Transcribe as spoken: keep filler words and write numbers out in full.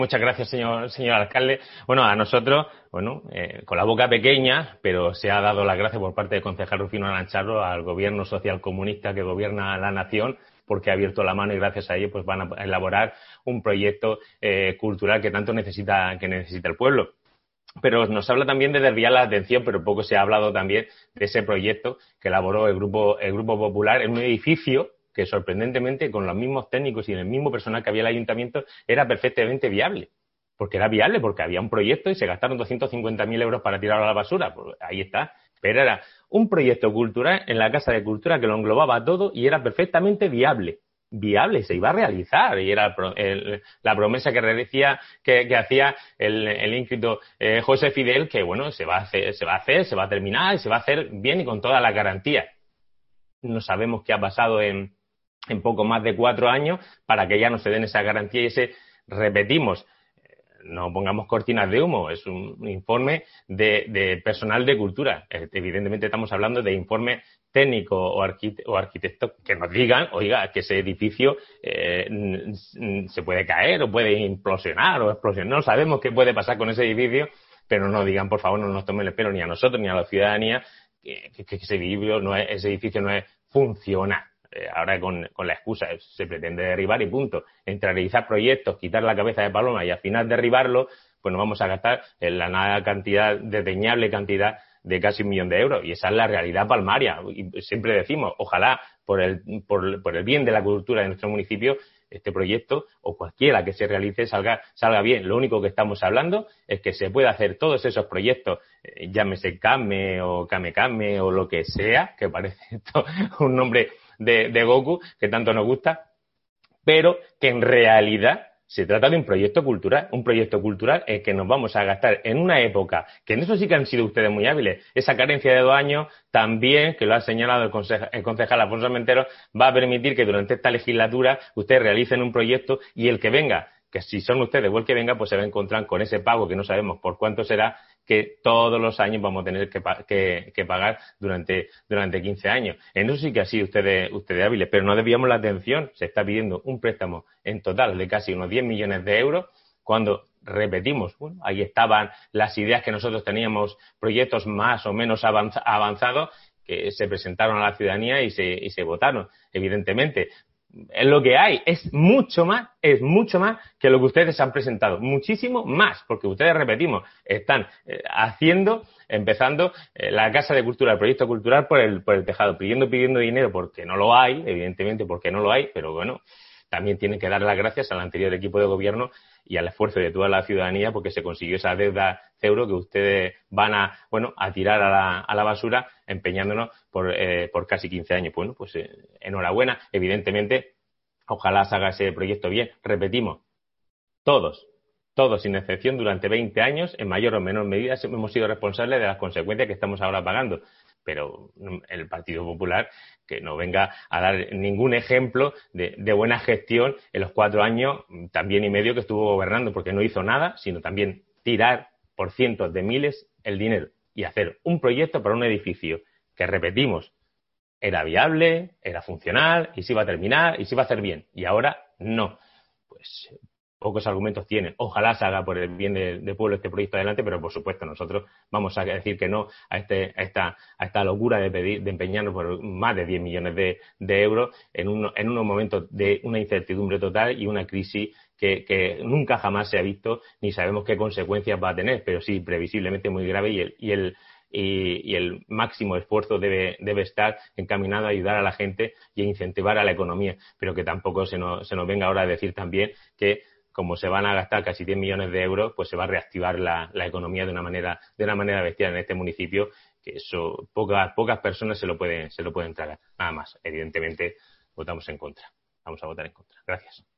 Muchas gracias, señor señor alcalde. Bueno, a nosotros, bueno, eh, con la boca pequeña, pero se ha dado las gracias por parte del concejal Rufino Arancharro al gobierno socialcomunista que gobierna la nación, porque ha abierto la mano y gracias a ello pues van a elaborar un proyecto eh, cultural que tanto necesita que necesita el pueblo. Pero nos habla también de desviar la atención, pero poco se ha hablado también de ese proyecto que elaboró el grupo el Grupo Popular en un edificio que sorprendentemente con los mismos técnicos y el mismo personal que había en el ayuntamiento era perfectamente viable. Porque era viable, porque había un proyecto y se gastaron doscientos cincuenta mil euros para tirarlo a la basura. Pues ahí está. Pero era un proyecto cultural en la Casa de Cultura que lo englobaba todo y era perfectamente viable. Viable, se iba a realizar y era el, la promesa que decía que, que hacía el, el ínscrito eh, José Fidel, que bueno, se va a hacer, se va a hacer, se va a terminar y se va a hacer bien y con todas las garantías. No sabemos qué ha pasado en en poco más de cuatro años para que ya no se den esa garantía y ese, repetimos, no pongamos cortinas de humo, es un informe de, de personal de cultura. Evidentemente estamos hablando de informe técnico o, arquite o arquitectos que nos digan, oiga, que ese edificio eh, se puede caer o puede implosionar o explosionar. No sabemos qué puede pasar con ese edificio, pero no digan, por favor, no nos tomen el pelo ni a nosotros ni a la ciudadanía que, que, que ese edificio no es, ese edificio no es funcional. Eh, ahora con, con la excusa se pretende derribar y punto. Entre realizar proyectos, quitar la cabeza de paloma y al final derribarlo, pues nos vamos a gastar en la nada cantidad, desdeñable cantidad de casi un millón de euros. Y esa es la realidad palmaria. Y siempre decimos, ojalá por el, por, por el bien de la cultura de nuestro municipio, este proyecto o cualquiera que se realice salga, salga bien. Lo único que estamos hablando es que se pueda hacer todos esos proyectos, eh, llámese CAME o CAME-CAME o lo que sea, que parece esto un nombre De, de Goku, que tanto nos gusta, pero que en realidad se trata de un proyecto cultural, un proyecto cultural en que nos vamos a gastar en una época, que en eso sí que han sido ustedes muy hábiles, esa carencia de dos años también, que lo ha señalado el, conceja, el concejal Alfonso Armentero, va a permitir que durante esta legislatura ustedes realicen un proyecto y el que venga, que si son ustedes o el que venga, pues se va a encontrar con ese pago que no sabemos por cuánto será, que todos los años vamos a tener que, que, que pagar durante, durante quince años. En eso sí que ha sido ustedes, ustedes hábiles, pero no desviamos la atención. Se está pidiendo un préstamo en total de casi unos diez millones de euros, cuando repetimos, bueno, ahí estaban las ideas que nosotros teníamos, proyectos más o menos avanz, avanzados, que se presentaron a la ciudadanía y se, y se votaron, evidentemente. Es lo que hay, es mucho más, es mucho más que lo que ustedes han presentado, muchísimo más, porque ustedes, repetimos, están eh, haciendo, empezando eh, la Casa de Cultura, el proyecto cultural por el, por el tejado, pidiendo, pidiendo dinero porque no lo hay, evidentemente porque no lo hay, pero bueno, también tienen que dar las gracias al anterior equipo de gobierno y al esfuerzo de toda la ciudadanía porque se consiguió esa deuda euro que ustedes van a, bueno, a tirar a la, a la basura empeñándonos por, eh, por casi quince años. Bueno, pues eh, enhorabuena. Evidentemente, ojalá se haga ese proyecto bien. Repetimos, todos, todos sin excepción durante veinte años, en mayor o menor medida, hemos sido responsables de las consecuencias que estamos ahora pagando. Pero el Partido Popular que no venga a dar ningún ejemplo de, de buena gestión en los cuatro años también y medio que estuvo gobernando, porque no hizo nada, sino también tirar por cientos de miles el dinero y hacer un proyecto para un edificio que, repetimos, era viable, era funcional y se iba a terminar y se iba a hacer bien. Y ahora no. Pues pocos argumentos tienen. Ojalá se haga por el bien del de pueblo este proyecto adelante, pero por supuesto nosotros vamos a decir que no a, este, a, esta, a esta locura de pedir, de empeñarnos por más de diez millones de, de euros en, un, en unos momentos de una incertidumbre total y una crisis que, que nunca jamás se ha visto ni sabemos qué consecuencias va a tener, pero sí previsiblemente muy grave y el, y el Y, y el máximo esfuerzo debe, debe estar encaminado a ayudar a la gente y a incentivar a la economía, pero que tampoco se nos, se nos venga ahora a decir también que como se van a gastar casi diez millones de euros, pues se va a reactivar la, la economía de una manera de una manera bestial en este municipio, que eso pocas pocas personas se lo pueden se lo pueden tragar. Nada más, evidentemente votamos en contra. Vamos a votar en contra. Gracias.